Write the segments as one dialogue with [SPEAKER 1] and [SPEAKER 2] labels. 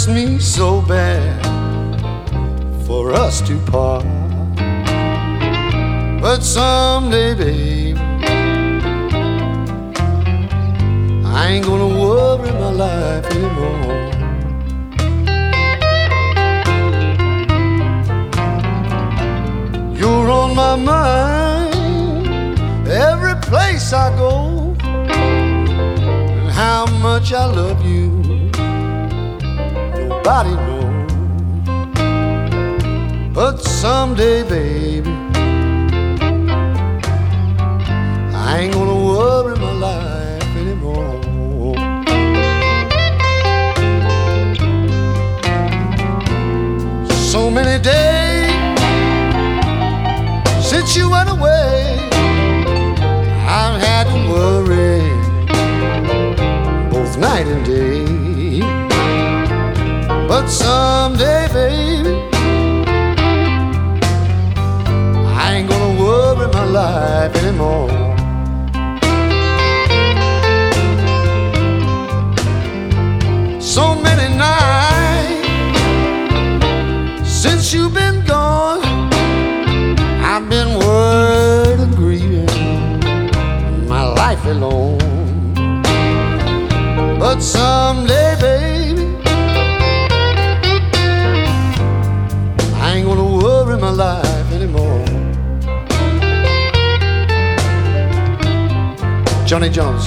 [SPEAKER 1] me so bad for us to part. But someday, babe, I ain't gonna worry my life anymore. You're on my mind every place I go, and how much I love you nobody knows. But someday, baby, I ain't gonna worry my life anymore. So many days since you went away, I've had to worry both night and day. But someday, baby, I ain't gonna worry my life anymore. So many nights since you've been gone, I've been worried and grieving my life alone. But someday, baby, I ain't gonna worry my life anymore. Johnny Jones.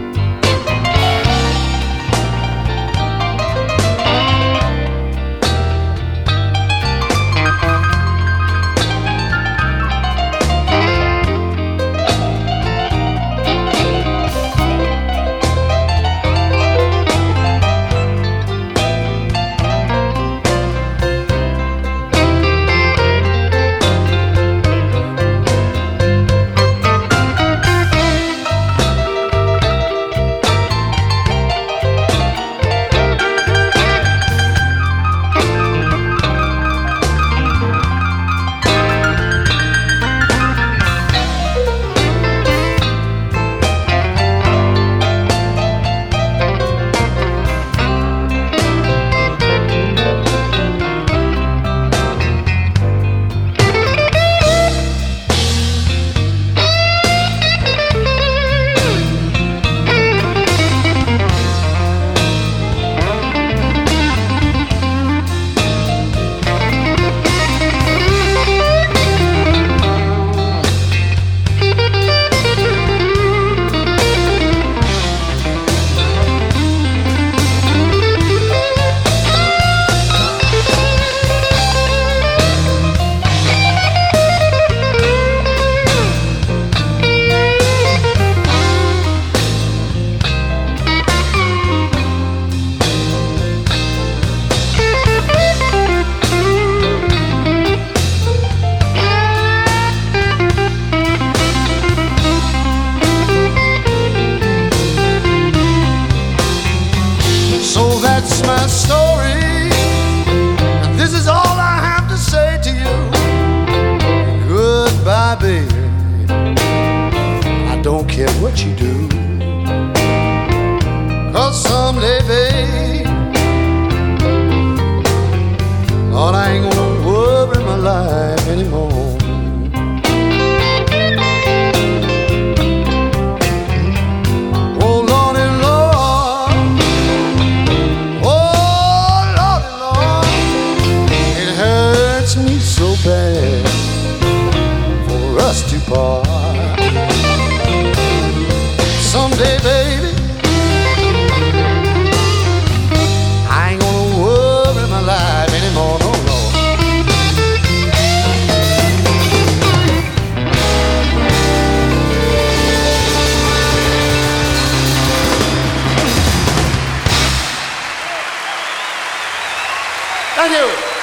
[SPEAKER 1] That's my story, and this is all I have to say to you. Goodbye, baby, I don't care what you do, 'cause someday, babe, Lord, I ain't gonna worry my life anymore. Me so bad for us to part. Someday, baby, I ain't gonna worry my life anymore, no, no. Thank you.